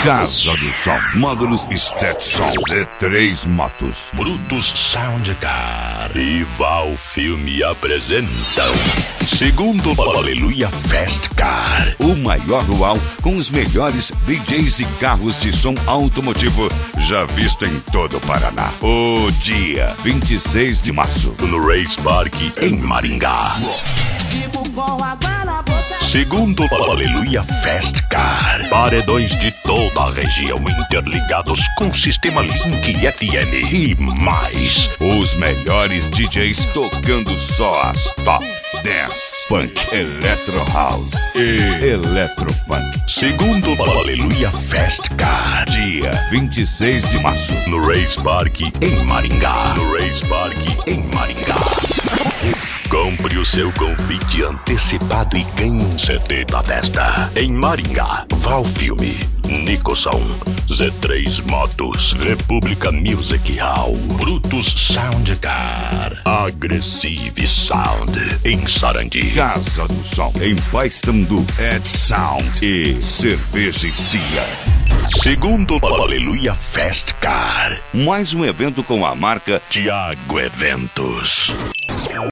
Casa do Som, módulos Stetson, D3 motos, Brutus Soundcar e Val Filme apresentam Segundo Aleluia Fast Car, o maior luau com os melhores DJs e carros de som automotivo já visto em todo o Paraná. O dia 26 de março no Race Park em Maringá. Segundo Aleluia Fast Car, paredões de toda a região interligados com o sistema Link FM e mais. Os melhores DJs tocando só as top dance, funk, electro house e electrofunk. Segundo Aleluia Fast Car, dia 26 de março no Race Park em Maringá. No Race Park em Maringá. Compre o seu convite antecipado e ganhe um CD da festa. Em Maringá, Val Filme, Nicholson, Z3 Motos, República Music Hall, Brutus Soundcar, Aggressive Sound, em Sarandi. Casa do Som, em Paysandu, Ed Sound e Cerveja e Cia. Segundo Aleluia Fast Car, mais um evento com a marca Thiago Eventos.